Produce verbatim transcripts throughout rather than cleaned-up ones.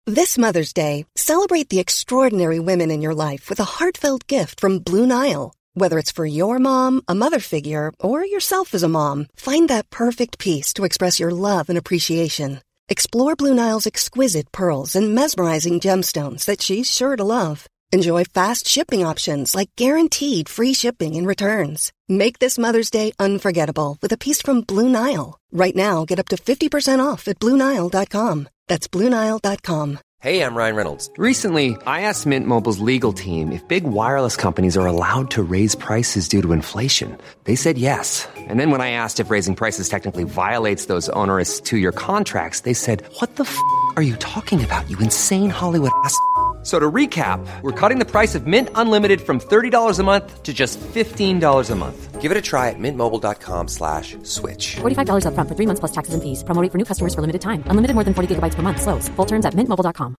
This Mother's Day, celebrate the extraordinary women in your life with a heartfelt gift from Blue Nile. Whether it's for your mom, a mother figure, or yourself as a mom, find that perfect piece to express your love and appreciation. Explore Blue Nile's exquisite pearls and mesmerizing gemstones that she's sure to love. Enjoy fast shipping options like guaranteed free shipping and returns. Make this Mother's Day unforgettable with a piece from Blue Nile. Right now, get up to fifty percent off at Blue Nile dot com. That's Blue Nile dot com. Hey, I'm Ryan Reynolds. Recently, I asked Mint Mobile's legal team if big wireless companies are allowed to raise prices due to inflation. They said yes. And then when I asked if raising prices technically violates those onerous two-year contracts, they said, what the f*** are you talking about, you insane Hollywood ass f- So to recap, we're cutting the price of Mint Unlimited from thirty dollars a month to just fifteen dollars a month. Give it a try at mintmobile.com slash switch. forty-five dollars up front for three months plus taxes and fees. Promo rate for new customers for limited time. Unlimited more than forty gigabytes per month. Slows full terms at mint mobile dot com.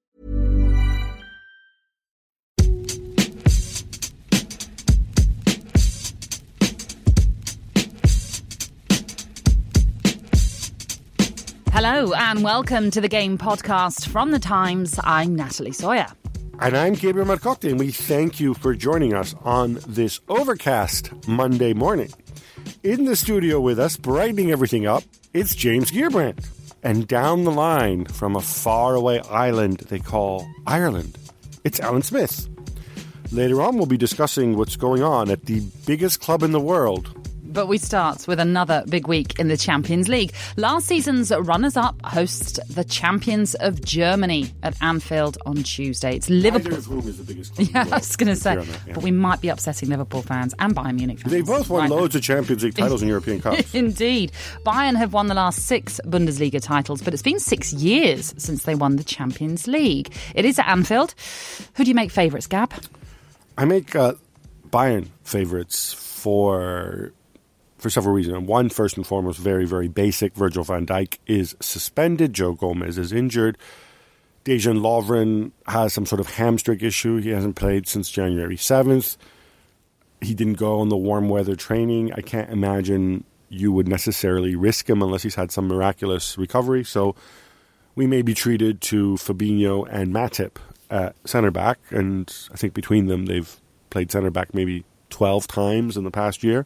Hello and welcome to the Game Podcast from The Times. I'm Natalie Sawyer. And I'm Gabriel Marcotte, and we thank you for joining us on this overcast Monday morning. In the studio with us, brightening everything up, it's James Gearbrandt. And down the line from a faraway island they call Ireland, it's Alan Smith. Later on, we'll be discussing what's going on at the biggest club in the world. But we start with another big week in the Champions League. Last season's runners-up host the champions of Germany at Anfield on Tuesday. It's Liverpool. Neither of whom is the biggest club Yeah, in the world. I was going to say. That, yeah. But we might be upsetting Liverpool fans and Bayern Munich fans. They both won right loads now. of Champions League titles and European Cups. Indeed. Bayern have won the last six Bundesliga titles, but it's been six years since they won the Champions League. It is at Anfield. Who do you make favourites, Gab? I make uh, Bayern favourites for... for several reasons. One, first and foremost, very, very basic. Virgil van Dijk is suspended. Joe Gomez is injured. Dejan Lovren has some sort of hamstring issue. He hasn't played since January seventh. He didn't go on the warm weather training. I can't imagine you would necessarily risk him unless he's had some miraculous recovery. So we may be treated to Fabinho and Matip at centre back. And I think between them, they've played centre back maybe twelve times in the past year.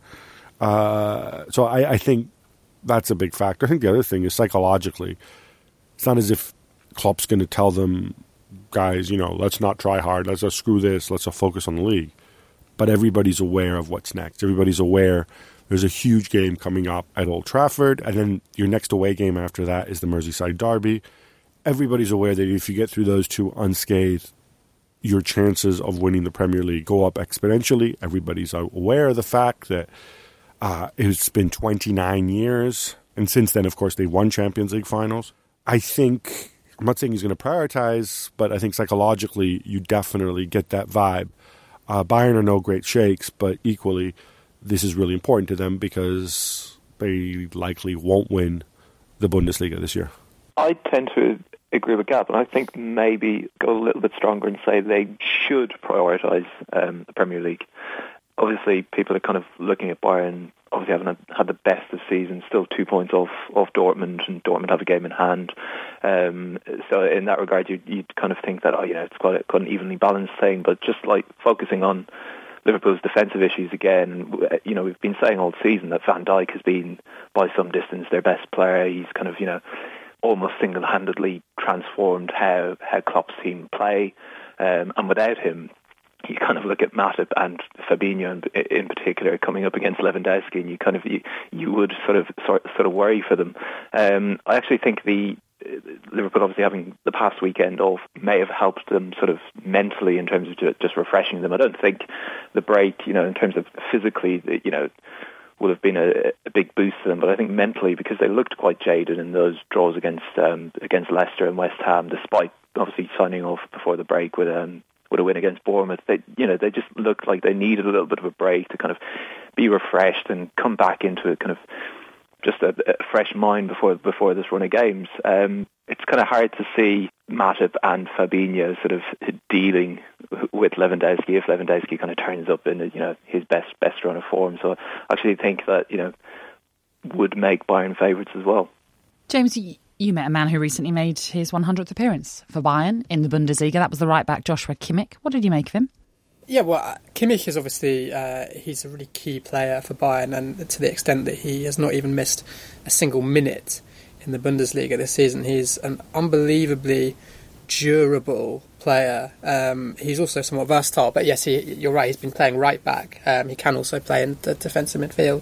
Uh, so I, I think that's a big factor. I think the other thing is psychologically, it's not as if Klopp's going to tell them, guys, you know, let's not try hard, let's just screw this, let's just focus on the league. But everybody's aware of what's next. Everybody's aware there's a huge game coming up at Old Trafford, and then your next away game after that is the Merseyside Derby. Everybody's aware that if you get through those two unscathed, your chances of winning the Premier League go up exponentially. Everybody's aware of the fact that Uh, it's been twenty-nine years, and since then, of course, they won Champions League finals. I think, I'm not saying he's going to prioritize, but I think psychologically, you definitely get that vibe. Uh, Bayern are no great shakes, but equally, this is really important to them because they likely won't win the Bundesliga this year. I tend to agree with Gab, and I think maybe go a little bit stronger and say they should prioritise um, the Premier League. Obviously, people are kind of looking at Bayern, obviously haven't had the best of seasons, still two points off, off Dortmund, and Dortmund have a game in hand. Um, so in that regard, you'd, you'd kind of think that, oh, you know, it's quite, a, quite an evenly balanced thing, but just like focusing on Liverpool's defensive issues again, you know, we've been saying all season that Van Dijk has been, by some distance, their best player. He's kind of, you know, almost single-handedly transformed how, how Klopp's team play, um, and without him, you kind of look at Matip and Fabinho in, in particular coming up against Lewandowski, and you kind of you, you would sort of sort, sort of worry for them. Um, I actually think the uh, Liverpool obviously having the past weekend off may have helped them sort of mentally in terms of just refreshing them. I don't think the break, you know, in terms of physically, you know, would have been a, a big boost to them, but I think mentally, because they looked quite jaded in those draws against um, against Leicester and West Ham, despite obviously signing off before the break with um. with a win against Bournemouth, they, you know, they just looked like they needed a little bit of a break to kind of be refreshed and come back into a kind of just a, a fresh mind before before this run of games. Um, it's kind of hard to see Matip and Fabinho sort of dealing with Lewandowski if Lewandowski kind of turns up in, you know, his best best run of form. So I actually think that, you know, would make Bayern favourites as well. James, You met a man who recently made his one hundredth appearance for Bayern in the Bundesliga. That was the right-back Joshua Kimmich. What did you make of him? Yeah, well, Kimmich is obviously, uh, he's a really key player for Bayern, and to the extent that he has not even missed a single minute in the Bundesliga this season. He's an unbelievably durable player. Um, he's also somewhat versatile, but yes, he, you're right, he's been playing right-back. Um, he can also play in the defensive midfield.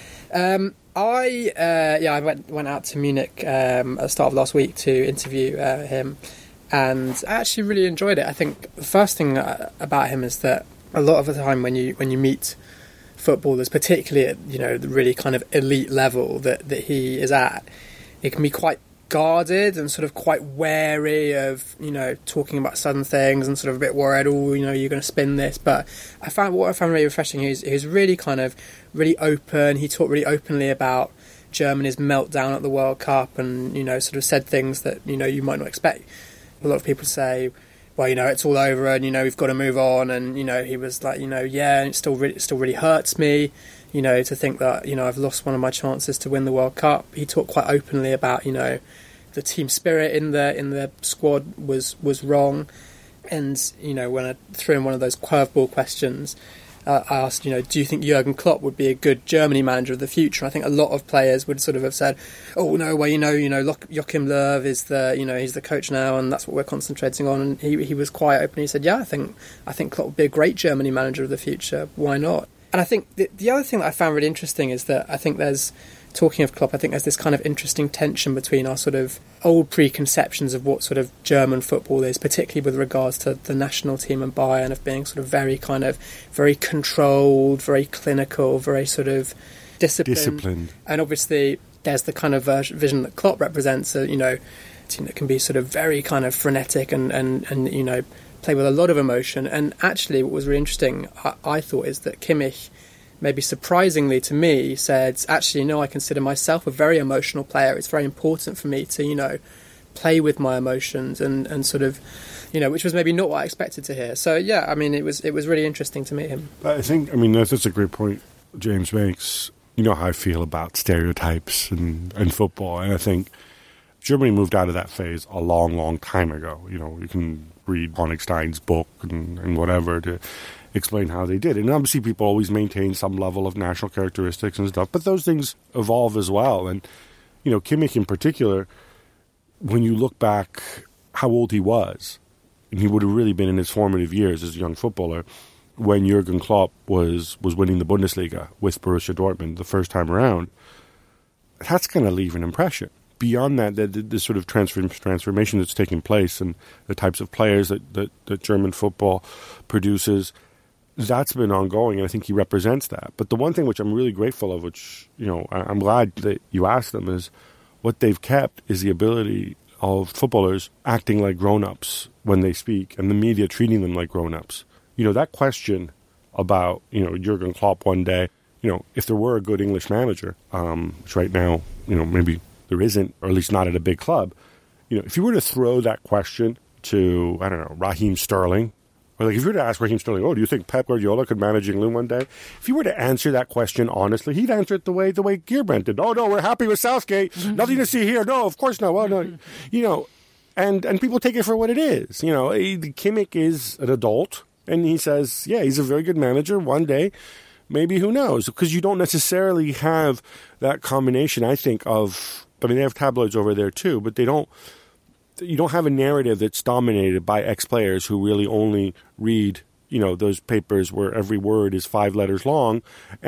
Um, I uh, yeah I went went out to Munich um, at the start of last week to interview uh, him, and I actually really enjoyed it. I think the first thing about him is that a lot of the time when you when you meet footballers, particularly at you know the really kind of elite level that, that he is at, it can be quite guarded and sort of quite wary of you know talking about sudden things and sort of a bit worried. Oh, you know you're going to spin this. But I found what I found really refreshing. He was, he was really kind of really open. He talked really openly about Germany's meltdown at the World Cup, and you know sort of said things that you know you might not expect. A lot of people say, well, you know it's all over, and you know we've got to move on. And you know he was like, you know, yeah, it still really, it still really hurts me. You know, to think that, you know, I've lost one of my chances to win the World Cup. He talked quite openly about, you know, the team spirit in the in the squad was, was wrong. And, you know, when I threw in one of those curveball questions, uh, I asked, you know, do you think Jurgen Klopp would be a good Germany manager of the future? I think a lot of players would sort of have said, oh, no, well, you know, you know, Joachim Löw is the, you know, he's the coach now and that's what we're concentrating on. And he he was quite open. He said, yeah, I think I think Klopp would be a great Germany manager of the future. Why not? And I think the, the other thing that I found really interesting is that I think there's, talking of Klopp, I think there's this kind of interesting tension between our sort of old preconceptions of what sort of German football is, particularly with regards to the national team and Bayern, of being sort of very kind of, very controlled, very clinical, very sort of disciplined. Disciplined. And obviously there's the kind of vision that Klopp represents, a, you know, team that can be sort of very kind of frenetic and, and, and you know, play with a lot of emotion. And actually what was really interesting, I, I thought, is that Kimmich, maybe surprisingly to me, said, actually, no, I consider myself a very emotional player. It's very important for me to, you know, play with my emotions and, and sort of, you know, which was maybe not what I expected to hear. So, yeah, I mean, it was it was really interesting to meet him. I think, I mean, that's, that's a great point James makes. You know how I feel about stereotypes and, and football. And I think Germany moved out of that phase a long, long time ago. You know, you can read Honigstein's book and, and whatever to explain how they did. And obviously people always maintain some level of national characteristics and stuff, but those things evolve as well. And, you know, Kimmich in particular, when you look back how old he was, and he would have really been in his formative years as a young footballer, when Jurgen Klopp was, was winning the Bundesliga with Borussia Dortmund the first time around, that's going to leave an impression. Beyond that, the, the, the sort of transform, transformation that's taking place and the types of players that, that, that German football produces, that's been ongoing, and I think he represents that. But the one thing which I'm really grateful of, which, you know, I'm glad that you asked them, is what they've kept is the ability of footballers acting like grown-ups when they speak, and the media treating them like grown-ups. You know, that question about, you know, Jurgen Klopp one day, you know, if there were a good English manager, um, which right now, you know, maybe there isn't, or at least not at a big club, you know, if you were to throw that question to, I don't know, Raheem Sterling, or like if you were to ask Raheem Sterling, oh, do you think Pep Guardiola could manage England one day? If you were to answer that question honestly, he'd answer it the way the way Gearbrand did. Oh, no, we're happy with Southgate. Mm-hmm. Nothing to see here. No, of course not. Well, no, you know, and, and people take it for what it is. You know, Kimmich is an adult, and he says, yeah, he's a very good manager one day. Maybe, who knows? Because you don't necessarily have that combination, I think, of, I mean, they have tabloids over there too, but they don't, you don't have a narrative that's dominated by ex-players who really only read, you know, those papers where every word is five letters long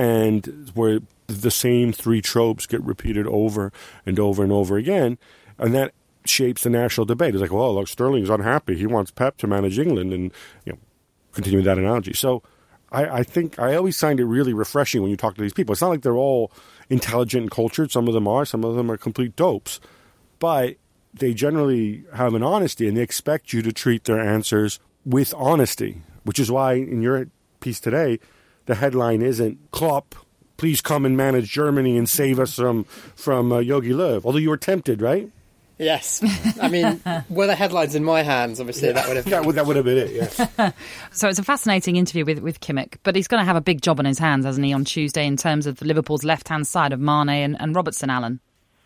and where the same three tropes get repeated over and over and over again. And that shapes the national debate. It's like, well, look, Sterling's unhappy. He wants Pep to manage England, and, you know, continue that analogy. So I, I think I always find it really refreshing when you talk to these people. It's not like they're all intelligent and cultured. Some of them are. Some of them are complete dopes. But they generally have an honesty, and they expect you to treat their answers with honesty, which is why in your piece today, the headline isn't Klopp, please come and manage Germany and save us from, from uh, Jogi Löw, although you were tempted, right? Yes. I mean, were the headlines in my hands, obviously, yeah. that would have that would, that would have been it, yes. So it's a fascinating interview with, with Kimmich, but he's going to have a big job on his hands, hasn't he, on Tuesday in terms of Liverpool's left-hand side of Mane and, and Robertson, Alan?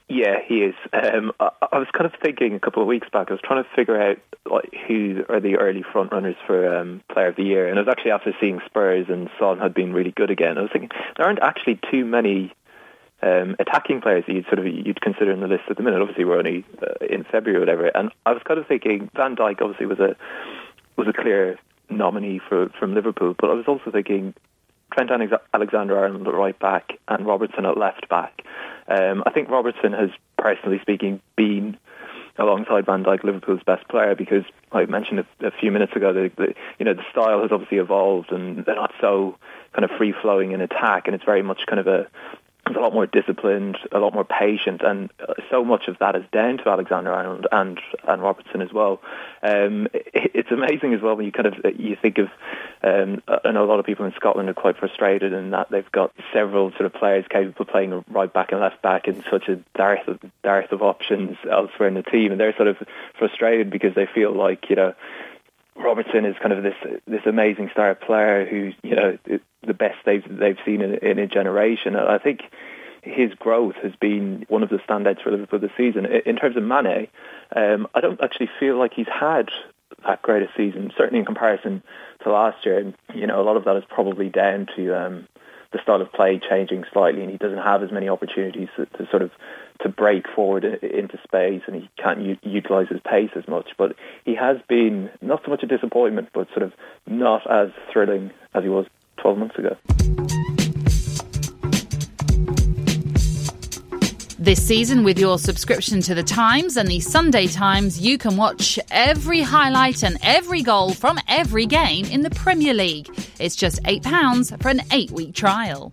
Yeah, he is. Um, I, I was kind of thinking a couple of weeks back, I was trying to figure out like, who are the early front runners for um, Player of the Year. And I was actually after seeing Spurs and Son had been really good again. I was thinking there aren't actually too many um, attacking players that you'd sort of you'd consider in the list at the minute. Obviously, we're only uh, in February or whatever. And I was kind of thinking Van Dijk obviously was a was a clear nominee for from Liverpool, but I was also thinking Trent Alexander-Arnold at right back and Robertson at left back. Um, I think Robertson has, personally speaking, been alongside Van Dijk Liverpool's best player because I mentioned a, a few minutes ago that the, you know the style has obviously evolved and they're not so kind of free flowing in attack, and it's very much kind of a it's a lot more disciplined, a lot more patient, and so much of that is down to Alexander-Arnold and and Robertson as well. Um, it, it's amazing as well when you kind of you think of. Um, I know a lot of people in Scotland are quite frustrated in that they've got several sort of players capable of playing right back and left back in such a dearth of, dearth of options elsewhere in the team, and they're sort of frustrated because they feel like you know. Robertson is kind of this this amazing star player who's you know the best they've they've seen in, in a generation. And I think his growth has been one of the standouts for Liverpool this season. In terms of Mane, um, I don't actually feel like he's had that great a season, certainly in comparison to last year. And you know a lot of that is probably down to um, the style of play changing slightly, and he doesn't have as many opportunities to, to sort of to break forward into space, and he can't u- utilise his pace as much. But he has been not so much a disappointment, but sort of not as thrilling as he was twelve months ago. This season, with your subscription to The Times and the Sunday Times, you can watch every highlight and every goal from every game in the Premier League. It's just eight pounds for an eight-week trial.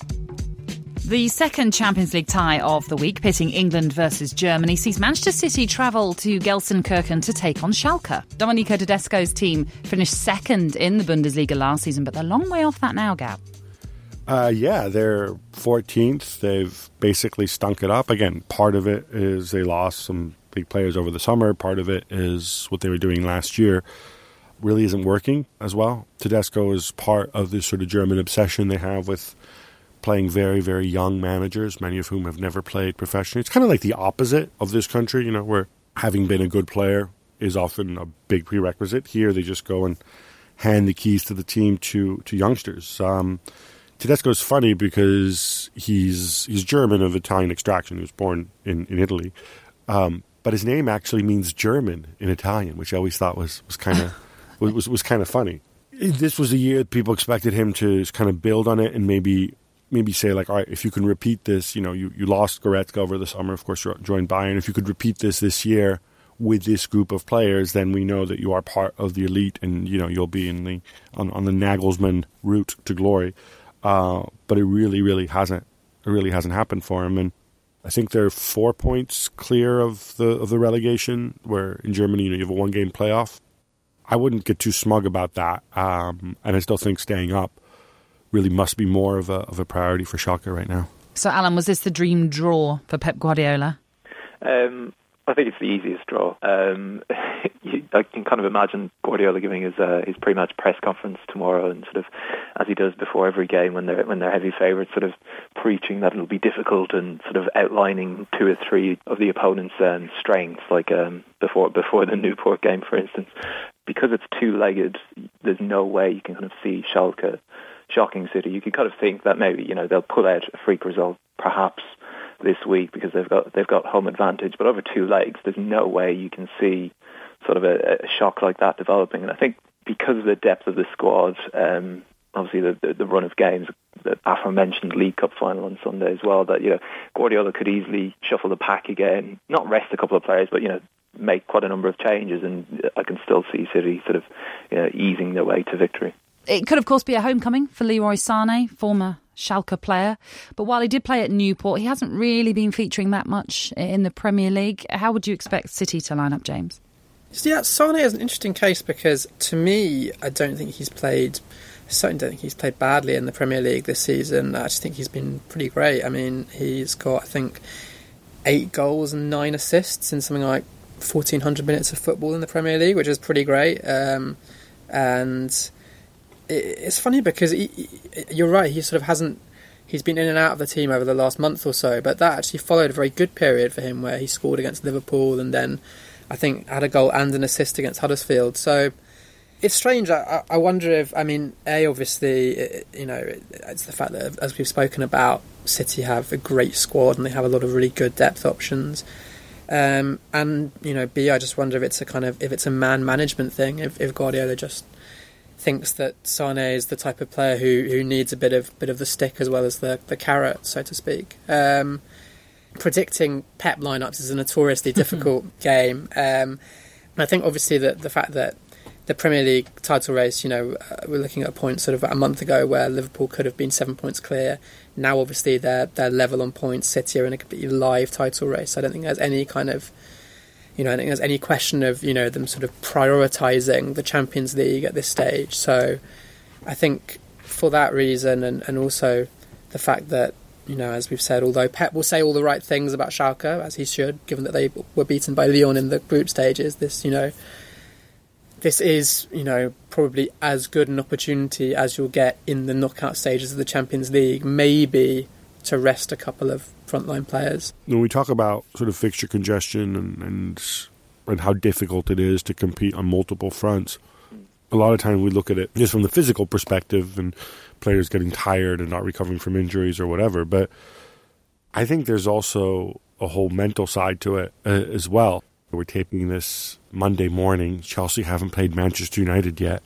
The second Champions League tie of the week, pitting England versus Germany, sees Manchester City travel to Gelsenkirchen to take on Schalke. Domenico Tedesco's team finished second in the Bundesliga last season, but they're a long way off that now, Gab. Uh, yeah, they're fourteenth. They've basically stunk it up. Again, part of it is they lost some big players over the summer. Part of it is what they were doing last year really isn't working as well. Tedesco is part of this sort of German obsession they have with playing very, very young managers, many of whom have never played professionally. It's kind of like the opposite of this country, you know, where having been a good player is often a big prerequisite. Here, they just go and hand the keys to the team to, to youngsters. Um, Tedesco's funny because he's he's German of Italian extraction. He was born in, in Italy. Um, but his name actually means German in Italian, which I always thought was, was kind of was, was kind of funny. This was a year that people expected him to kind of build on it and maybe maybe say, like, all right, if you can repeat this, you know, you, you lost Goretzka over the summer, of course, you joined Bayern. If you could repeat this this year with this group of players, then we know that you are part of the elite and, you know, you'll be in the on, on the Nagelsmann route to glory. Uh, but it really, really hasn't it really hasn't happened for him. And I think they're four points clear of the of the relegation, where in Germany, you know, you have a one-game playoff. I wouldn't get too smug about that. Um, and I still think staying up really must be more of a of a priority for Schalke right now. So, Alan, was this the dream draw for Pep Guardiola? Um, I think it's the easiest draw. Um, you, I can kind of imagine Guardiola giving his uh, his pre-match press conference tomorrow, and sort of as he does before every game when they're when they're heavy favourites, sort of preaching that it'll be difficult and sort of outlining two or three of the opponent's um, strengths, like um, before before the Newport game, for instance. Because it's two-legged, there's no way you can kind of see Schalke shocking City. You could kind of think that maybe, you know, they'll pull out a freak result perhaps this week because they've got they've got home advantage, but over two legs there's no way you can see sort of a, a shock like that developing. And I think because of the depth of the squad, um, obviously the, the, the run of games, the aforementioned League Cup final on Sunday as well, that, you know, Guardiola could easily shuffle the pack again, not rest a couple of players, but, you know, make quite a number of changes, and I can still see City sort of, you know, easing their way to victory. It could, of course, be a homecoming for Leroy Sané, former Schalke player. But while he did play at Newport, he hasn't really been featuring that much in the Premier League. How would you expect City to line up, James? Yeah, Sané is an interesting case because, to me, I don't think he's played... I certainly don't think he's played badly in the Premier League this season. I just think he's been pretty great. I mean, he's got, I think, eight goals and nine assists in something like fourteen hundred minutes of football in the Premier League, which is pretty great. Um, and... It's funny because he, he, you're right, he sort of hasn't he's been in and out of the team over the last month or so, but that actually followed a very good period for him where he scored against Liverpool and then I think had a goal and an assist against Huddersfield. So it's strange. I, I wonder if, I mean, A, obviously, it, you know, it, it's the fact that, as we've spoken about, City have a great squad and they have a lot of really good depth options. Um, and, you know, B, I just wonder if it's a kind of, if it's a man management thing, if, if Guardiola just thinks that Sané is the type of player who, who needs a bit of bit of the stick as well as the, the carrot, so to speak. Um, predicting Pep lineups is a notoriously difficult game. Um, I think obviously that the fact that the Premier League title race, you know, uh, we're looking at a point sort of a month ago where Liverpool could have been seven points clear. Now obviously they're they're level on points. City are in a completely live title race. I don't think there's any kind of You know, I don't think there's any question of, you know, them sort of prioritising the Champions League at this stage. So I think for that reason and, and also the fact that, you know, as we've said, although Pep will say all the right things about Schalke, as he should, given that they were beaten by Lyon in the group stages, this, you know, this is, you know, probably as good an opportunity as you'll get in the knockout stages of the Champions League, maybe to rest a couple of frontline players. When we talk about sort of fixture congestion and, and and how difficult it is to compete on multiple fronts, a lot of time we look at it just from the physical perspective and players getting tired and not recovering from injuries or whatever. But I think there's also a whole mental side to it uh, as well. We're taping this Monday morning. Chelsea haven't played Manchester United yet.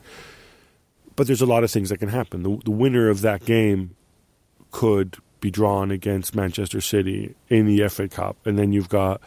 But there's a lot of things that can happen. The, the winner of that game could be drawn against Manchester City in the F A Cup, and then you've got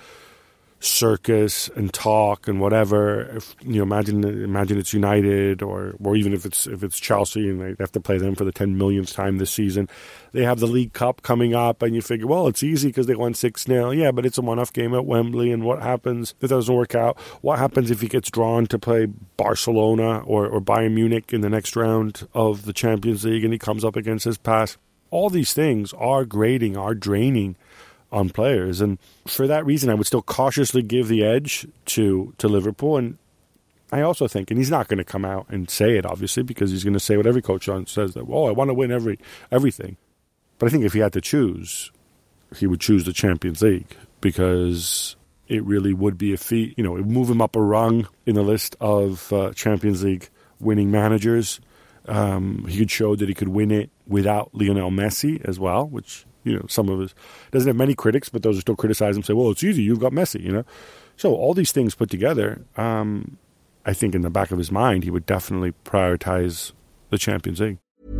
circus and talk and whatever. If, you know, imagine imagine it's United, or or even if it's if it's Chelsea and they have to play them for the ten millionth time this season. They have the League Cup coming up, and you figure, well, it's easy because they won six nil. Yeah, but it's a one-off game at Wembley, and what happens if it doesn't work out? What happens if he gets drawn to play Barcelona or, or Bayern Munich in the next round of the Champions League, and he comes up against his past? All these things are grating, are draining on players. And for that reason, I would still cautiously give the edge to, to Liverpool. And I also think, and he's not going to come out and say it, obviously, because he's going to say what every coach says, that, oh, I want to win every everything. But I think if he had to choose, he would choose the Champions League, because it really would be a feat. You know, it would move him up a rung in the list of uh, Champions League winning managers. Um, he could show that he could win it without Lionel Messi as well, which, you know, some of us doesn't have many critics, but those who still criticize him say, well, it's easy, you've got Messi, you know. So all these things put together, um, I think in the back of his mind, he would definitely prioritize the Champions League.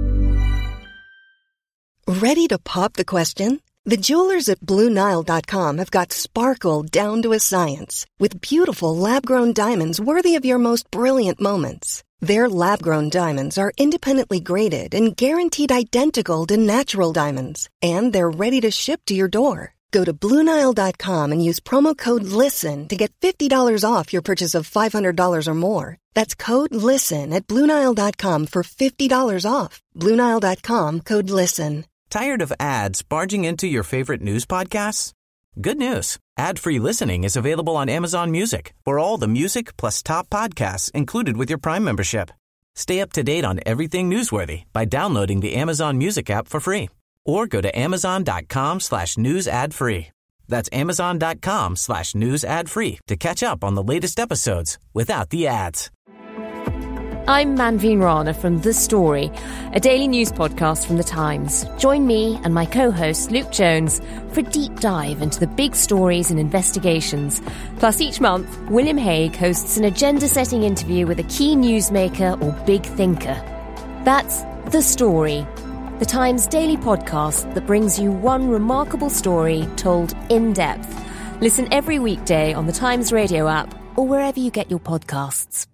Ready to pop the question? The jewelers at Blue Nile dot com have got sparkle down to a science with beautiful lab-grown diamonds worthy of your most brilliant moments. Their lab-grown diamonds are independently graded and guaranteed identical to natural diamonds, and they're ready to ship to your door. Go to Blue Nile dot com and use promo code LISTEN to get fifty dollars off your purchase of five hundred dollars or more. That's code LISTEN at Blue Nile dot com for fifty dollars off. Blue Nile dot com, code LISTEN. Tired of ads barging into your favorite news podcasts? Good news. Ad-free listening is available on Amazon Music for all the music plus top podcasts included with your Prime membership. Stay up to date on everything newsworthy by downloading the Amazon Music app for free, or go to amazon.com slash news ad free. That's amazon.com slash news ad free to catch up on the latest episodes without the ads. I'm Manveen Rana from The Story, a daily news podcast from The Times. Join me and my co-host Luke Jones for a deep dive into the big stories and investigations. Plus, each month, William Hague hosts an agenda-setting interview with a key newsmaker or big thinker. That's The Story, The Times daily podcast that brings you one remarkable story told in depth. Listen every weekday on The Times radio app or wherever you get your podcasts.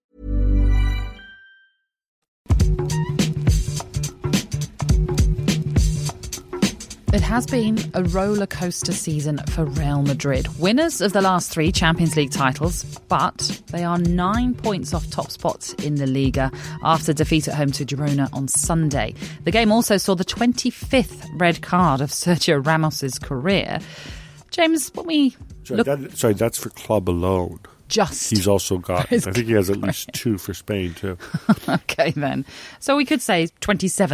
It has been a roller coaster season for Real Madrid. Winners of the last three Champions League titles, but they are nine points off top spots in the Liga after defeat at home to Girona on Sunday. The game also saw the twenty-fifth red card of Sergio Ramos's career. James, when we sorry, look... that, sorry, that's for club alone. Just. He's also got, I think he has at least two for Spain too. Okay, then. So we could say twenty-seventh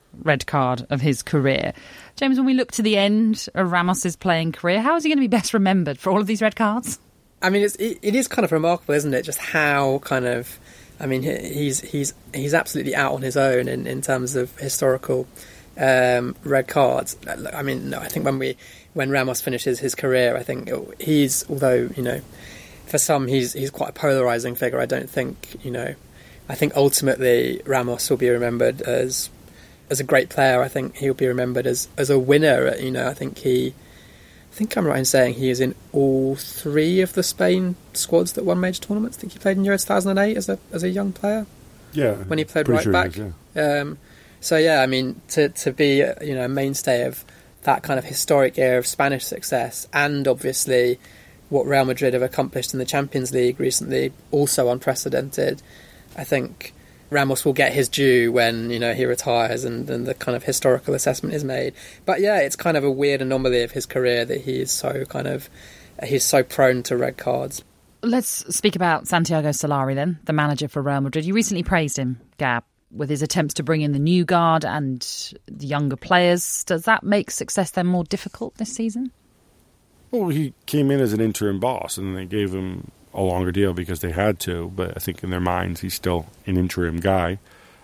red card of his career. James, when we look to the end of Ramos's playing career, how is he going to be best remembered for all of these red cards? I mean, it's, it, it is kind of remarkable, isn't it? Just how kind of, I mean, he's he's he's absolutely out on his own in, in terms of historical um, red cards. I mean, I think when we when Ramos finishes his career, I think he's, although, you know, for some he's he's quite a polarising figure. I don't think, you know, I think ultimately Ramos will be remembered as as a great player. I think he'll be remembered as, as a winner. You know, I think he. I think I'm right in saying he is in all three of the Spain squads that won major tournaments. I think he played in Euro two thousand eight as a as a young player. Yeah, when he played right sure back. Is, yeah. um, so yeah, I mean, to to be you know a mainstay of that kind of historic era of Spanish success, and obviously what Real Madrid have accomplished in the Champions League recently, also unprecedented. I think Ramos will get his due when, you know, he retires and, and the kind of historical assessment is made. But yeah, it's kind of a weird anomaly of his career that he is so kind of, he's so prone to red cards. Let's speak about Santiago Solari then, the manager for Real Madrid. You recently praised him, Gab, with his attempts to bring in the new guard and the younger players. Does that make success then more difficult this season? Well, he came in as an interim boss and they gave him a longer deal because they had to, but I think in their minds he's still an interim guy.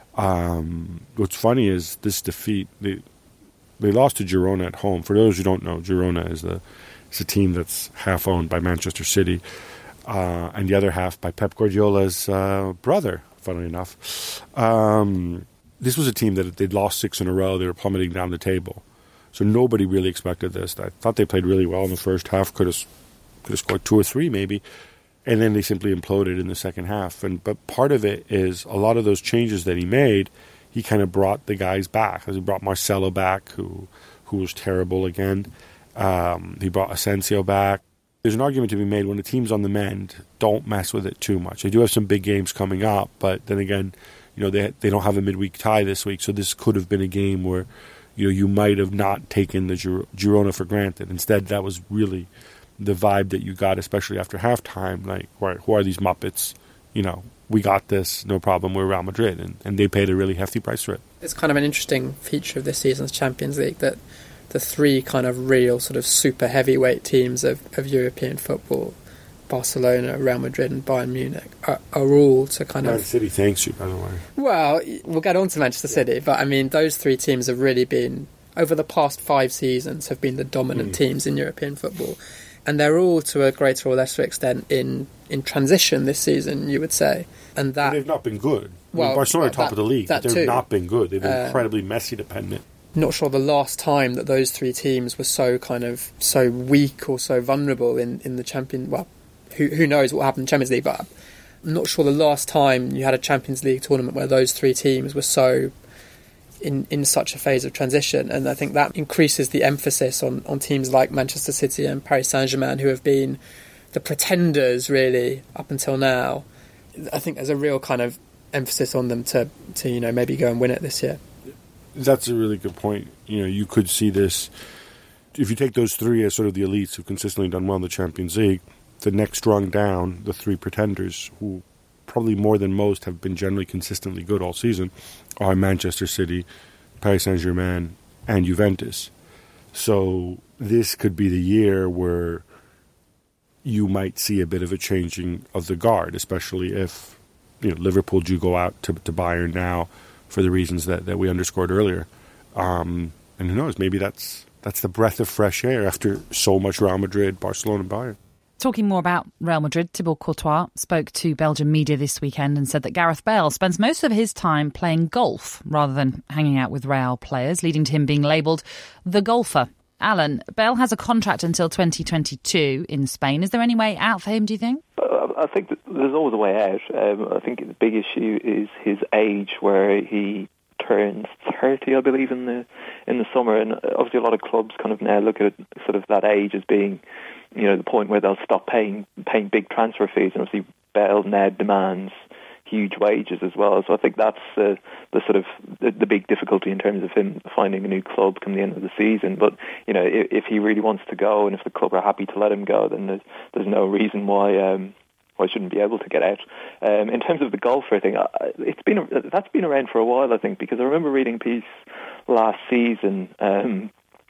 Um, what's funny is this defeat, they, they lost to Girona at home. For those who don't know, Girona is a, is a team that's half owned by Manchester City uh, and the other half by Pep Guardiola's uh, brother, funnily enough. Um, this was a team that they'd lost six in a row. They were plummeting down the table. So nobody really expected this. I thought they played really well in the first half, could have, could have scored two or three maybe. And then they simply imploded in the second half. And but part of it is a lot of those changes that he made, he kind of brought the guys back. He brought Marcelo back, who who was terrible again. Um, he brought Asensio back. There's an argument to be made when the team's on the mend, don't mess with it too much. They do have some big games coming up, but then again, you know, they they don't have a midweek tie this week, so this could have been a game where, you know, you might have not taken the Gir- Girona for granted. Instead, that was really the vibe that you got, especially after halftime, like, who who are these Muppets? You know, we got this, no problem, we're Real Madrid. And, and they paid a really hefty price for it. It's kind of an interesting feature of this season's Champions League that the three kind of real sort of super heavyweight teams of, of European football, Barcelona, Real Madrid and Bayern Munich, are, are all to kind Man of... City thanks you, by the way. Well, we'll get on to Manchester yeah. City, but I mean, those three teams have really been, over the past five seasons, have been the dominant mm. teams in European football. And they're all, to a greater or lesser extent, in, in transition this season, you would say. And that and they've not been good. Well, I mean, Barcelona are top that, of the league, but they've too. not been good. They've been uh, incredibly Messi dependent. Not sure the last time that those three teams were so kind of so weak or so vulnerable in, in the Champions... Well, who who knows what happened in the Champions League, but I'm not sure the last time you had a Champions League tournament where those three teams were so... In, in such a phase of transition, and I think that increases the emphasis on, on teams like Manchester City and Paris Saint-Germain, who have been the pretenders really up until now. I think there's a real kind of emphasis on them to, to you know, maybe go and win it this year. That's a really good point. You know, you could see this, if you take those three as sort of the elites who've consistently done well in the Champions League, the next rung down, the three pretenders who probably more than most have been generally consistently good all season, are Manchester City, Paris Saint-Germain, and Juventus. So this could be the year where you might see a bit of a changing of the guard, especially if, you know, Liverpool do go out to, to Bayern now for the reasons that, that we underscored earlier. Um, and who knows, maybe that's that's the breath of fresh air after so much Real Madrid, Barcelona, and Bayern. Talking more about Real Madrid, Thibaut Courtois spoke to Belgian media this weekend and said that Gareth Bale spends most of his time playing golf rather than hanging out with Real players, leading to him being labelled the golfer. Alan, Bale has a contract until twenty twenty-two in Spain. Is there any way out for him, do you think? I think that there's always a way out. Um, I think the big issue is his age, where he turns thirty, I believe, in the in the summer. And obviously a lot of clubs kind of now look at sort of that age as being, you know, the point where they'll stop paying paying big transfer fees. And obviously Bale now demands huge wages as well. So I think that's uh, the sort of the, the big difficulty in terms of him finding a new club come the end of the season. But, you know, if, if he really wants to go and if the club are happy to let him go, then there's, there's no reason why um, why shouldn't be able to get out. Um, in terms of the golfer thing, it's been that's been around for a while, I think, because I remember reading a piece last season um,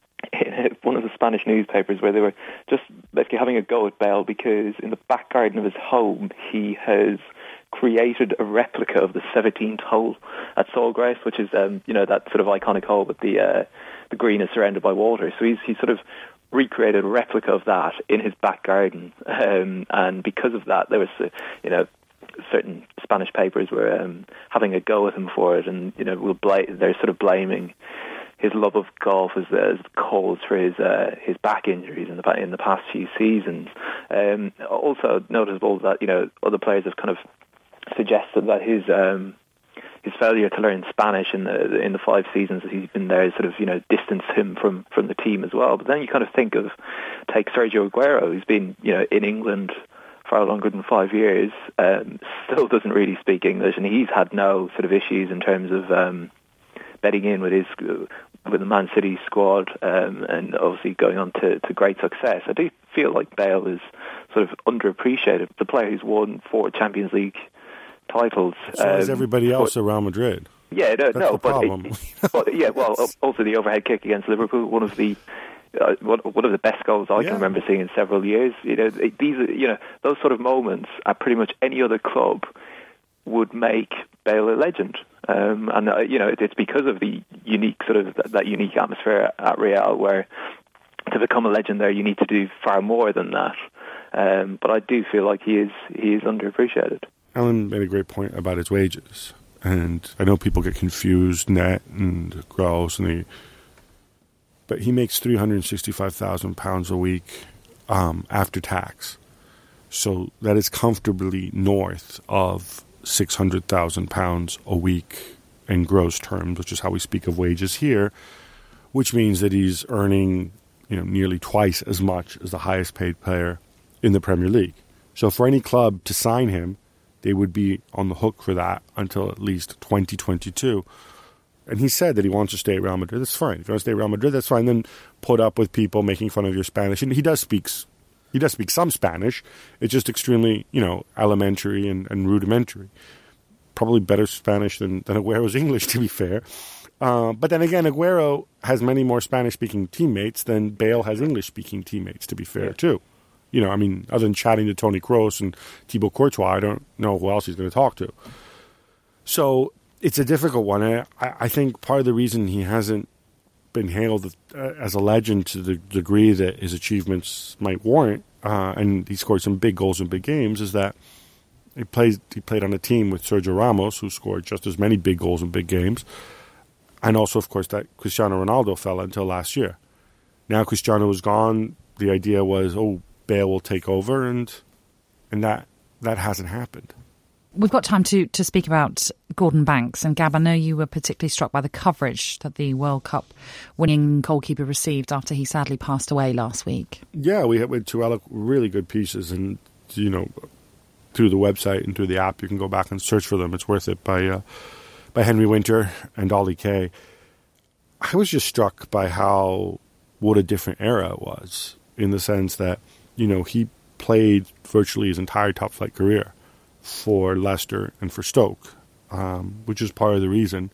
in one of the Spanish newspapers where they were just basically having a go at Bale because in the back garden of his home he has created a replica of the seventeenth hole at Sawgrass, which is um, you know that sort of iconic hole with the uh, the green is surrounded by water. So he's he's sort of recreated a replica of that in his back garden, um, and because of that, there was uh, you know certain Spanish papers were um, having a go at him for it, and you know we'll bl- they're sort of blaming his love of golf as, as cause for his uh, his back injuries in the in the past few seasons. Um, also noticeable that you know other players have kind of suggested that his um, his failure to learn Spanish in the in the five seasons that he's been there sort of you know distanced him from, from the team as well. But then you kind of think of take Sergio Aguero, who's been you know in England far longer than five years, um, still doesn't really speak English, and he's had no sort of issues in terms of um, bedding in with his with the Man City squad, um, and obviously going on to, to great success. I do feel like Bale is sort of underappreciated. The player who's won four Champions League titles. So um, is everybody else but, at Real Madrid. Yeah, no, That's no the but, problem. It, but yeah, well, also the overhead kick against Liverpool, one of the uh, one, one of the best goals I yeah. can remember seeing in several years. You know, it, these are you know those sort of moments at pretty much any other club would make Bale a legend. Um, and uh, you know, it, it's because of the unique sort of that, that unique atmosphere at Real, where to become a legend there, you need to do far more than that. Um, but I do feel like he is he is underappreciated. Alan made a great point about his wages, and I know people get confused, net and gross, and they, but he makes three hundred sixty-five thousand pounds a week um, after tax, so that is comfortably north of six hundred thousand pounds a week in gross terms, which is how we speak of wages here, which means that he's earning you know nearly twice as much as the highest paid player in the Premier League. So for any club to sign him, they would be on the hook for that until at least twenty twenty-two. And he said that he wants to stay at Real Madrid. That's fine. If you want to stay at Real Madrid, that's fine. Then put up with people making fun of your Spanish. And he does speak, he does speak some Spanish. It's just extremely, you know, elementary and, and rudimentary. Probably better Spanish than, than Aguero's English, to be fair. Uh, but then again, Aguero has many more Spanish-speaking teammates than Bale has English-speaking teammates, to be fair, yeah. too. You know, I mean, other than chatting to Toni Kroos and Thibaut Courtois, I don't know who else he's going to talk to. So it's a difficult one. I, I think part of the reason he hasn't been hailed as a legend to the degree that his achievements might warrant, uh, and he scored some big goals in big games, is that he played, he played on a team with Sergio Ramos, who scored just as many big goals in big games, and also, of course, that Cristiano Ronaldo fella until last year. Now Cristiano is gone. The idea was, oh, Bale will take over, and and that that hasn't happened. We've got time to, to speak about Gordon Banks. And Gab, I know you were particularly struck by the coverage that the World Cup winning goalkeeper received after he sadly passed away last week. Yeah, we had, we had two really good pieces, and you know, through the website and through the app, you can go back and search for them. It's worth it, by uh, by Henry Winter and Ollie Kay. I was just struck by how what a different era it was, in the sense that, you know, he played virtually his entire top-flight career for Leicester and for Stoke, um, which is part of the reason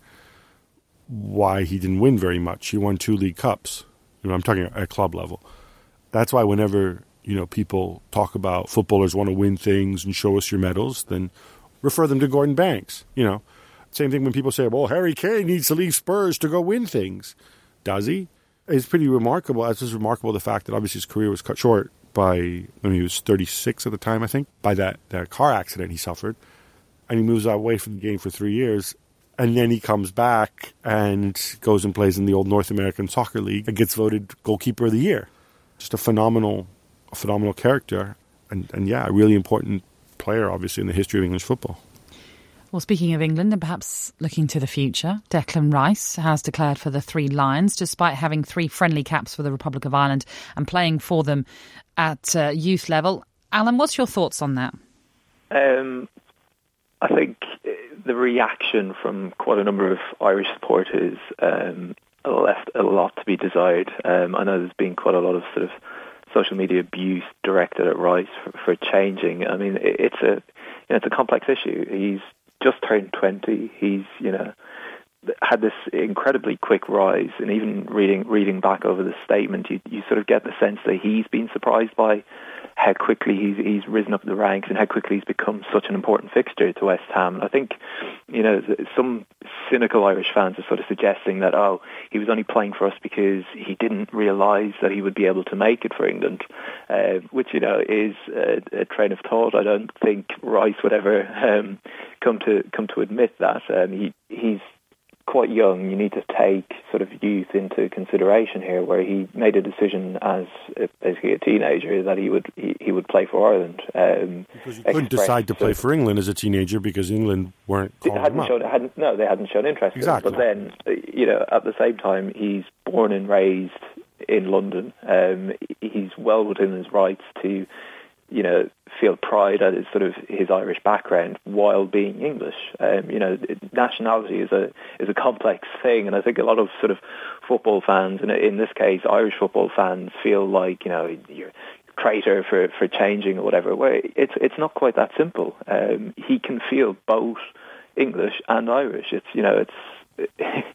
why he didn't win very much. He won two League Cups. You know, I'm talking at club level. That's why whenever, you know, people talk about footballers want to win things and show us your medals, then refer them to Gordon Banks. You know, same thing when people say, well, Harry Kane needs to leave Spurs to go win things. Does he? It's pretty remarkable. It's just remarkable the fact that obviously his career was cut short by, when he was thirty-six at the time, I think, by that, that car accident he suffered. And he moves away from the game for three years. And then he comes back and goes and plays in the old North American Soccer League and gets voted Goalkeeper of the Year. Just a phenomenal, a phenomenal character. And, and yeah, a really important player, obviously, in the history of English football. Well, speaking of England and perhaps looking to the future, Declan Rice has declared for the Three Lions, despite having three friendly caps for the Republic of Ireland and playing for them at uh, youth level. Alan, what's your thoughts on that? Um, I think the reaction from quite a number of Irish supporters um, left a lot to be desired. Um, I know there's been quite a lot of sort of social media abuse directed at Rice for, for changing. I mean, it, it's a you know, it's a complex issue. He's just turned twenty. He's you know had this incredibly quick rise, and even reading reading back over the statement, you you sort of get the sense that he's been surprised by how quickly he's he's risen up the ranks and how quickly he's become such an important fixture to West Ham. And I think, you know, some cynical Irish fans are sort of suggesting that, oh, he was only playing for us because he didn't realise that he would be able to make it for England, uh, which, you know, is a, a train of thought. I don't think Rice would ever um, come to come to admit that. Um, he he's quite young. You need to take sort of youth into consideration here, where he made a decision as a, basically a teenager that he would he, he would play for Ireland. Um, because you couldn't decide to play for England as a teenager because England weren't calling hadn't him shown, up. hadn't, no, they hadn't shown interest. Exactly. In him. But then, you know, at the same time, he's born and raised in London. Um, he's well within his rights to, you know, feel pride at his sort of his Irish background while being English. Um, you know, nationality is a is a complex thing, and I think a lot of sort of football fans, and in this case, Irish football fans, feel like, you know, you're a traitor for, for changing or whatever. Where it's it's not quite that simple. Um, he can feel both English and Irish. It's you know it's.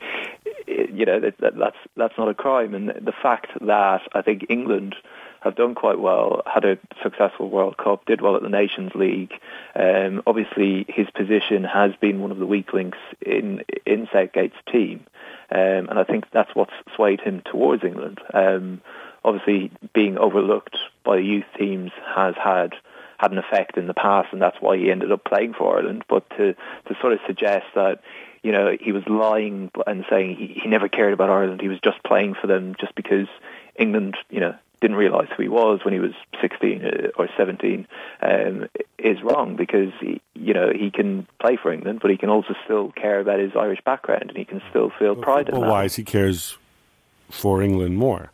you know that, that that's that's not a crime, and the fact that I think England have done quite well, had a successful World Cup, did well at the Nations League. Um, obviously, his position has been one of the weak links in in Southgate's team, um, and I think that's what's swayed him towards England. Um, obviously, being overlooked by youth teams has had had an effect in the past, and that's why he ended up playing for Ireland. But to to sort of suggest that, you know, he was lying and saying he, he never cared about Ireland, he was just playing for them just because England, you know, didn't realise who he was when he was sixteen or seventeen, um, is wrong, because he, you know, he can play for England, but he can also still care about his Irish background, and he can still feel pride in that. Otherwise, he cares for England more.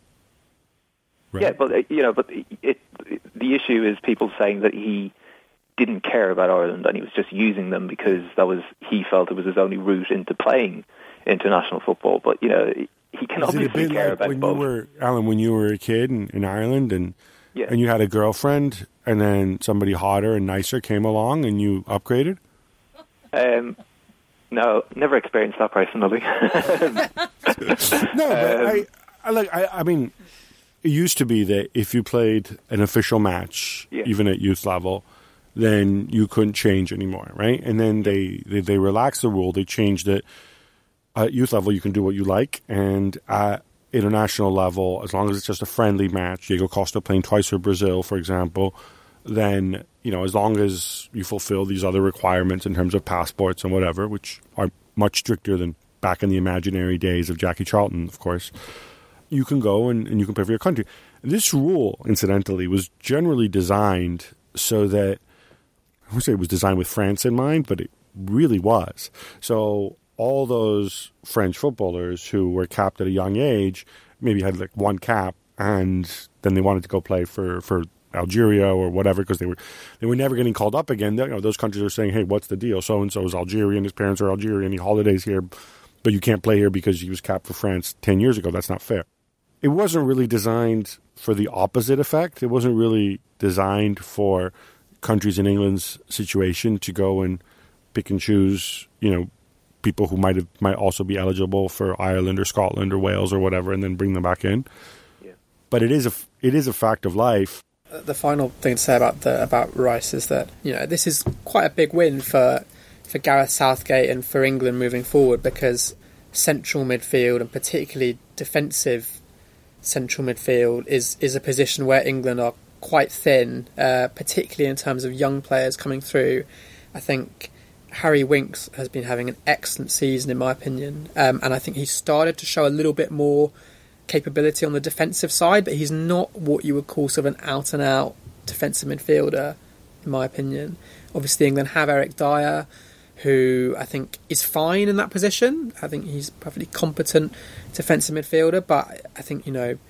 Right? Yeah, but you know, but it, it, the issue is people saying that he didn't care about Ireland and he was just using them because that was he felt it was his only route into playing international football. But you know, he can Is obviously it a bit care like about when both. you were, Alan, when you were a kid in, in Ireland and yeah. and you had a girlfriend, and then somebody hotter and nicer came along and you upgraded? Um, no, never experienced that personally. no, but um, I, I like. I, I mean, it used to be that if you played an official match, yeah. even at youth level, then you couldn't change anymore, right? And then they, they, they relaxed the rule. They changed it. At youth level, you can do what you like, and at international level, as long as it's just a friendly match, Diego Costa playing twice for Brazil, for example, then, you know, as long as you fulfill these other requirements in terms of passports and whatever, which are much stricter than back in the imaginary days of Jackie Charlton, of course, you can go and, and you can play for your country. This rule, incidentally, was generally designed so that, I would say it was designed with France in mind, but it really was. So all those French footballers who were capped at a young age maybe had like one cap, and then they wanted to go play for, for Algeria or whatever, because they were they were never getting called up again. You know, those countries are saying, hey, what's the deal? So-and-so is Algerian, his parents are Algerian, he holidays here, but you can't play here because he was capped for France ten years ago. That's not fair. It wasn't really designed for the opposite effect. It wasn't really designed for countries in England's situation to go and pick and choose, you know, people who might have might also be eligible for Ireland or Scotland or Wales or whatever, and then bring them back in. Yeah. But it is a it is a fact of life. The final thing to say about the about Rice is that, you know, this is quite a big win for for Gareth Southgate and for England moving forward, because central midfield, and particularly defensive central midfield, is is a position where England are quite thin, uh, particularly in terms of young players coming through. I think Harry Winks has been having an excellent season, in my opinion, um, and I think he's started to show a little bit more capability on the defensive side, but he's not what you would call sort of an out-and-out defensive midfielder, in my opinion. Obviously, England have Eric Dyer, who I think is fine in that position. I think he's a perfectly competent defensive midfielder, but I think, you know,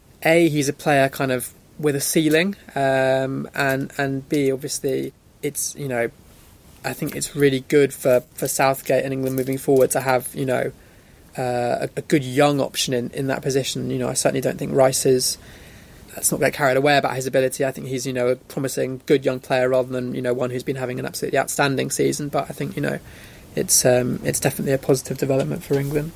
A, he's a player kind of with a ceiling, um, and and B, obviously, it's, you know, I think it's really good for, for Southgate and England moving forward to have, you know, uh, a, a good young option in, in that position. You know, I certainly don't think Rice is let's not get carried away about his ability. I think he's, you know, a promising, good young player rather than, you know, one who's been having an absolutely outstanding season. But I think, you know, it's um, it's definitely a positive development for England.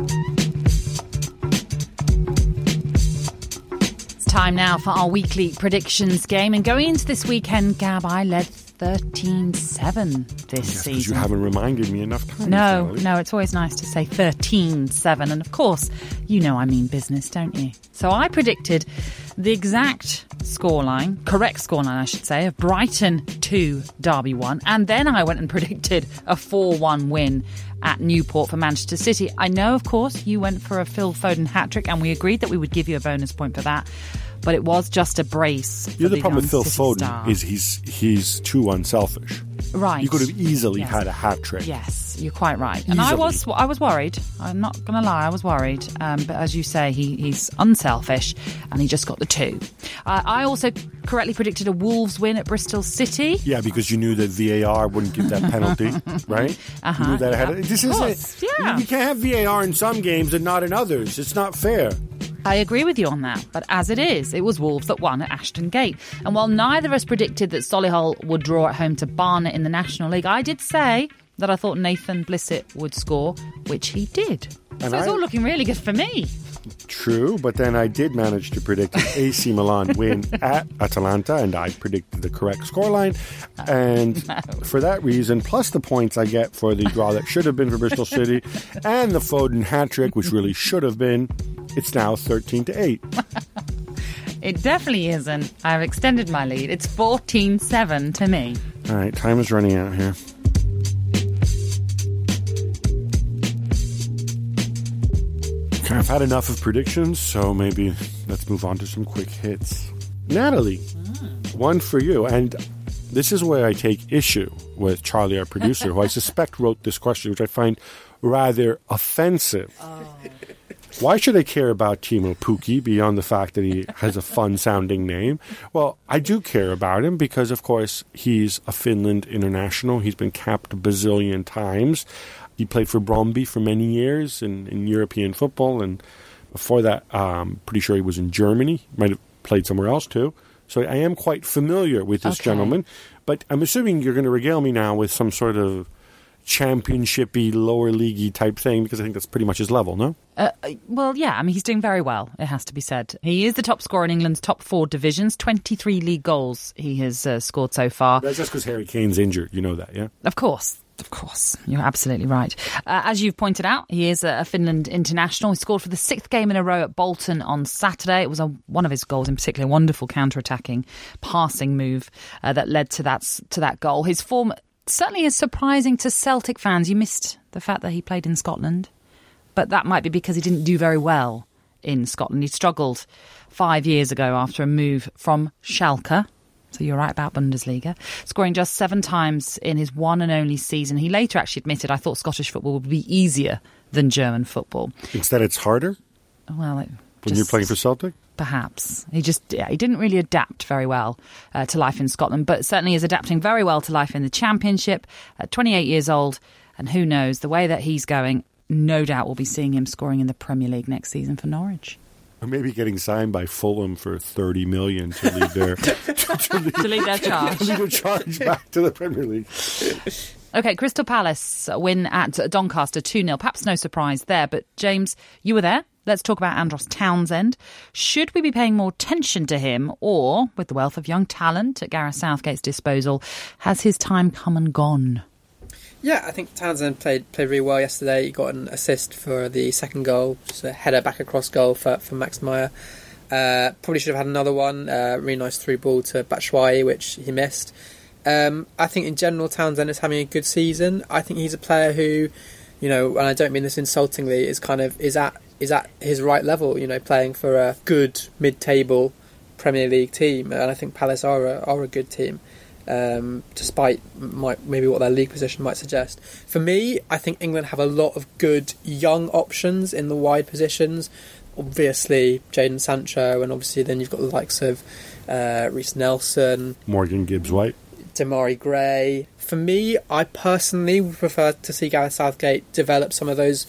It's time now for our weekly predictions game. And going into this weekend, Gab, I led thirteen seven this yes, season. You haven't reminded me enough times. No, Natalie. no, it's always nice to say thirteen seven. And of course, you know I mean business, don't you? So I predicted the exact scoreline, correct scoreline, I should say, of Brighton two, Derby one. And then I went and predicted a four one win at Newport for Manchester City. I know, of course, you went for a Phil Foden hat-trick, and we agreed that we would give you a bonus point for that. But it was just a brace. The other problem with Phil City Foden star. is he's he's too unselfish. Right. You could have easily Yes. had a hat trick. Yes, you're quite right. And I Easily. was I was worried. I'm not going to lie, I was worried. Um, but as you say, he, he's unselfish, and he just got the two. Uh, I also correctly predicted a Wolves win at Bristol City. Yeah, because you knew that V A R wouldn't give that penalty, right? Uh-huh, You knew that ahead yeah. of This Of is course, it. yeah. You can't have V A R in some games and not in others. It's not fair. I agree with you on that, but as it is, it was Wolves that won at Ashton Gate. And while neither of us predicted that Solihull would draw at home to Barnet in the National League, I did say that I thought Nathan Blissett would score, which he did. And so it's I- all looking really good for me. True, but then I did manage to predict an A C Milan win at Atalanta, and I predicted the correct scoreline. And for that reason, plus the points I get for the draw that should have been for Bristol City, and the Foden hat-trick, which really should have been, it's now thirteen to eight. It definitely isn't. I've extended my lead. It's fourteen seven to me. All right, time is running out here. Okay, I've had enough of predictions, so maybe let's move on to some quick hits. Natalie, one for you. And this is where I take issue with Charlie, our producer, who I suspect wrote this question, which I find rather offensive. Oh. Why should I care about Timo Pukki beyond the fact that he has a fun-sounding name? Well, I do care about him because, of course, he's a Finland international. He's been capped a bazillion times. He played for Brøndby for many years in, in European football, and before that, um, pretty sure he was in Germany. Might have played somewhere else, too. So I am quite familiar with this Okay. gentleman. But I'm assuming you're going to regale me now with some sort of championship-y, lower league-y type thing, because I think that's pretty much his level, no? Uh, well, yeah, I mean, he's doing very well, it has to be said. He is the top scorer in England's top four divisions. twenty-three league goals he has uh, scored so far. That's just because Harry Kane's injured. You know that, yeah? Of course. Of course, you're absolutely right. Uh, as you've pointed out, he is a Finland international. He scored for the sixth game in a row at Bolton on Saturday. It was a, one of his goals, in particular, a wonderful counter-attacking passing move uh, that led to that to that goal. His form certainly is surprising to Celtic fans. You missed the fact that he played in Scotland, but that might be because he didn't do very well in Scotland. He struggled five years ago after a move from Schalke. So you're right about Bundesliga. Scoring just seven times in his one and only season. He later actually admitted, I thought Scottish football would be easier than German football. Instead, it's harder Well, it when you're just- playing for Celtic? Perhaps. He just yeah, he didn't really adapt very well uh, to life in Scotland, but certainly is adapting very well to life in the Championship. At twenty-eight years old, and who knows, the way that he's going, no doubt we'll be seeing him scoring in the Premier League next season for Norwich. Or maybe getting signed by Fulham for thirty million dollars to lead their to, to lead, To lead their charge. to lead their charge back to the Premier League. Okay, Crystal Palace win at Doncaster two nil. Perhaps no surprise there, but James, you were there. Let's talk about Andros Townsend. Should we be paying more attention to him, or, with the wealth of young talent at Gareth Southgate's disposal, has his time come and gone? Yeah, I think Townsend played played really well yesterday. He got an assist for the second goal, just a header back across goal for, for Max Meyer. Uh, probably should have had another one. Uh, really nice through ball to Batshuayi, which he missed. Um, I think in general Townsend is having a good season. I think he's a player who, you know, and I don't mean this insultingly, is kind of is at is at his right level. You know, playing for a good mid-table Premier League team, and I think Palace are a, are a good team. Um, despite might, maybe what their league position might suggest. For me, I think England have a lot of good young options in the wide positions. Obviously, Jadon Sancho, and obviously then you've got the likes of uh, Reece Nelson, Morgan Gibbs-White, Demarai Gray. For me, I personally would prefer to see Gareth Southgate develop some of those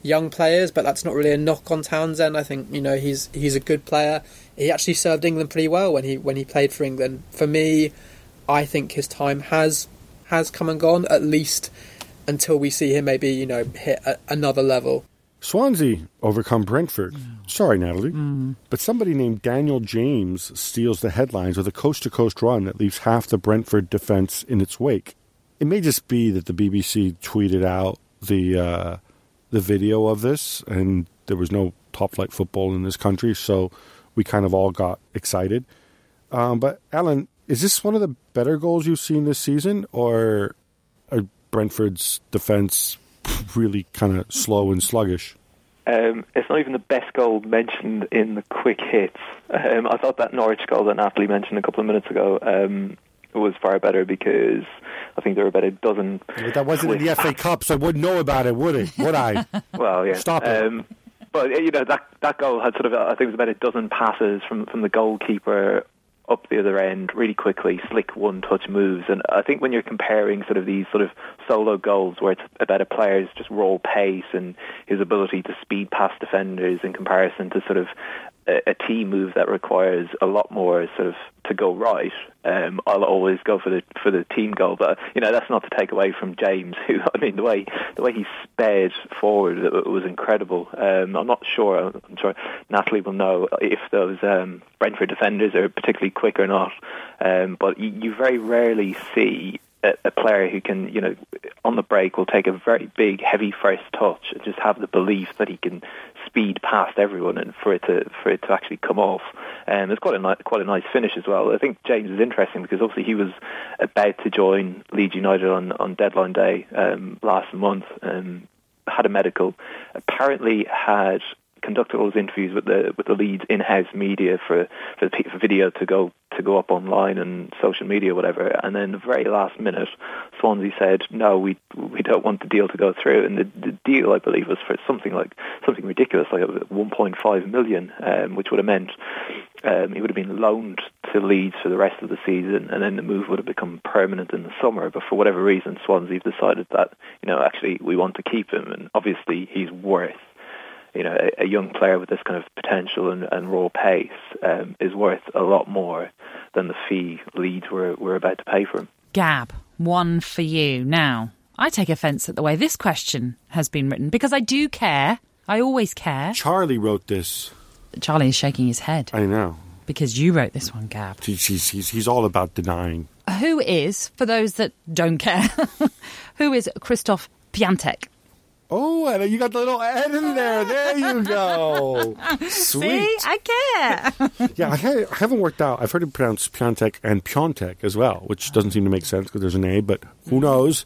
young players, but that's not really a knock on Townsend. I think, you know, he's he's a good player. He actually served England pretty well when he when he played for England. For me, I think his time has has come and gone, at least until we see him maybe, you know, hit a, another level. Swansea overcome Brentford. Sorry, Natalie. Mm. But somebody named Daniel James steals the headlines with a coast-to-coast run that leaves half the Brentford defence in its wake. It may just be that the B B C tweeted out the uh, the video of this, and there was no top-flight football in this country, so we kind of all got excited. Um, but, Alan, is this one of the better goals you've seen this season, or are Brentford's defence really kind of slow and sluggish? Um, it's not even the best goal mentioned in the quick hits. Um, I thought that Norwich goal that Natalie mentioned a couple of minutes ago um, was far better, because I think there were about a dozen... But that wasn't in the F A Cup, so I wouldn't know about it, would it? Would I? Well, yeah. Stop it. Um, but, you know, that that goal had sort of, I think it was about a dozen passes from, from the goalkeeper up the other end really quickly, slick one-touch moves. And I think when you're comparing sort of these sort of solo goals where it's about a player's just raw pace and his ability to speed past defenders in comparison to sort of a, a team move that requires a lot more sort of to go right, um, I'll always go for the for the team goal. But, you know, that's not to take away from James, who, I mean, the way the way he sped forward, it was incredible. Um, I'm not sure, I'm sure Natalie will know if those um, Brentford defenders are particularly quick or not, um, but you, you very rarely see a, a player who can, you know, on the break will take a very big, heavy first touch and just have the belief that he can speed past everyone and for it to for it to actually come off. And um, it's quite a ni- quite a nice finish as well. I think James is interesting because obviously he was about to join Leeds United on, on deadline day um, last month, and had a medical. Apparently had conducted all his interviews with the with the Leeds in-house media for for the for video to go to go up online and social media, whatever. And then the very last minute, Swansea said, "No, we we don't want the deal to go through." And the, the deal, I believe, was for something like something ridiculous, like one point five million, um, which would have meant um, he would have been loaned to Leeds for the rest of the season, and then the move would have become permanent in the summer. But for whatever reason, Swansea decided that, you know, actually we want to keep him, and obviously he's worth, you know, a, a young player with this kind of potential and, and raw pace um, is worth a lot more than the fee Leeds were, were about to pay for him. Gab, one for you. Now, I take offence at the way this question has been written, because I do care. I always care. Charlie wrote this. Charlie is shaking his head. I know. Because you wrote this one, Gab. He's, he's, he's all about denying. Who is, for those that don't care, who is Christoph Piątek? Oh, and you got the little N in there. There you go. Sweet. See, I care. Yeah, I haven't worked out. I've heard it pronounced Piątek and Piontek as well, which doesn't seem to make sense because there's an A, but who knows?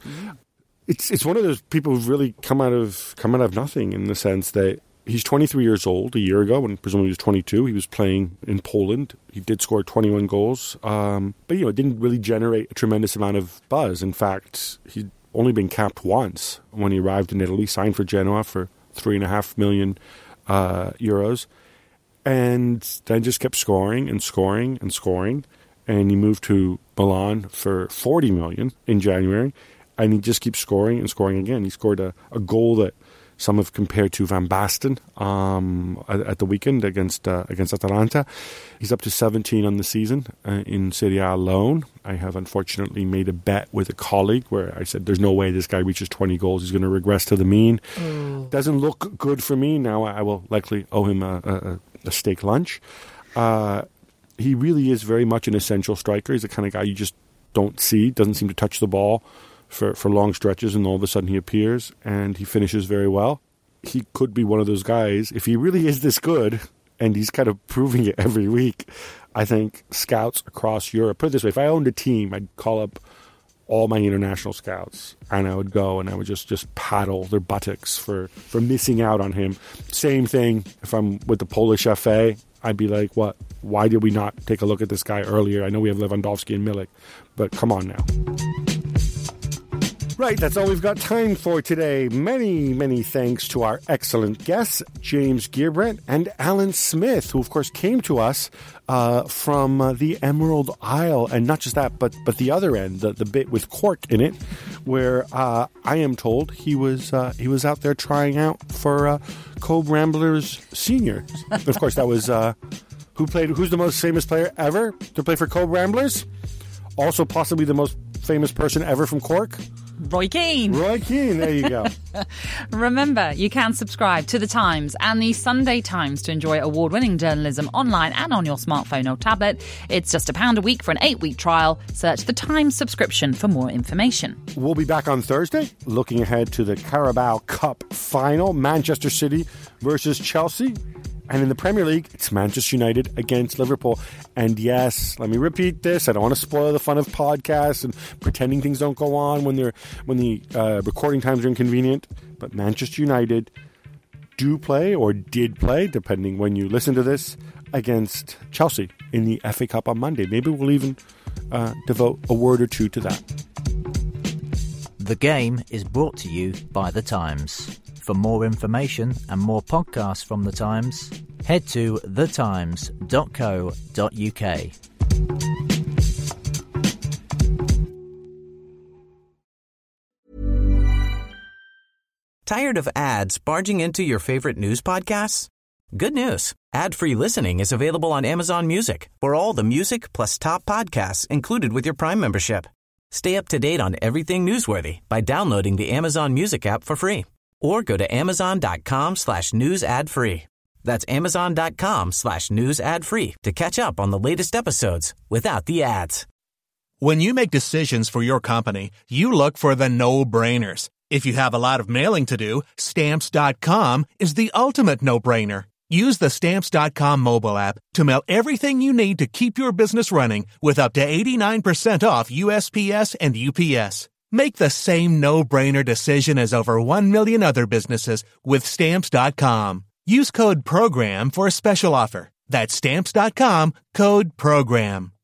It's it's one of those people who've really come out of come out of nothing, in the sense that he's twenty-three years old. A year ago, when presumably he was twenty-two, he was playing in Poland. He did score twenty-one goals, um, but you know, it didn't really generate a tremendous amount of buzz. In fact, he only been capped once when he arrived in Italy, signed for Genoa for three and a half million uh, euros, and then just kept scoring and scoring and scoring. And he moved to Milan for forty million in January, and he just keeps scoring and scoring again. He scored a, a goal that some have compared to Van Basten um, at, at the weekend against uh, against Atalanta. He's up to seventeen on the season uh, in Serie A alone. I have unfortunately made a bet with a colleague where I said there's no way this guy reaches twenty goals. He's going to regress to the mean. Mm. Doesn't look good for me. Now I will likely owe him a, a, a steak lunch. Uh, he really is very much an essential striker. He's the kind of guy you just don't see. Doesn't seem to touch the ball for, for long stretches, and all of a sudden he appears and he finishes very well. He could be one of those guys, if he really is this good, and he's kind of proving it every week. I think scouts across Europe, put it this way, if I owned a team, I'd call up all my international scouts and I would go and I would just, just paddle their buttocks for, for missing out on him. Same thing if I'm with the Polish F A. I'd be like, what? Why did we not take a look at this guy earlier? I know we have Lewandowski and Milik, but come on now. Right, that's all we've got time for today. Many, many thanks to our excellent guests, James Gearbrandt and Alan Smith, who, of course, came to us uh, from uh, the Emerald Isle. And not just that, but but the other end, the, the bit with Cork in it, where uh, I am told he was uh, he was out there trying out for uh, Cobh Ramblers Senior. Of course, that was uh, who played. Who's the most famous player ever to play for Cobh Ramblers? Also, possibly the most famous person ever from Cork. Roy Keane. Roy Keane, there you go. Remember, you can subscribe to The Times and the Sunday Times to enjoy award-winning journalism online and on your smartphone or tablet. It's just a pound a week for an eight-week trial. Search The Times subscription for more information. We'll be back on Thursday, looking ahead to the Carabao Cup final, Manchester City versus Chelsea. And in the Premier League, it's Manchester United against Liverpool. And yes, let me repeat this. I don't want to spoil the fun of podcasts and pretending things don't go on when they're when the uh, recording times are inconvenient. But Manchester United do play, or did play, depending when you listen to this, against Chelsea in the F A Cup on Monday. Maybe we'll even uh, devote a word or two to that. The Game is brought to you by The Times. For more information and more podcasts from The Times, head to the times dot co dot uk. Tired of ads barging into your favorite news podcasts? Good news. Ad-free listening is available on Amazon Music for all the music plus top podcasts included with your Prime membership. Stay up to date on everything newsworthy by downloading the Amazon Music app for free. Or go to amazon.com slash news ad free. That's amazon.com slash news ad free to catch up on the latest episodes without the ads. When you make decisions for your company, you look for the no-brainers. If you have a lot of mailing to do, Stamps dot com is the ultimate no-brainer. Use the Stamps dot com mobile app to mail everything you need to keep your business running with up to eighty-nine percent off U S P S and U P S. Make the same no-brainer decision as over one million other businesses with Stamps dot com. Use code PROGRAM for a special offer. That's Stamps dot com, code PROGRAM.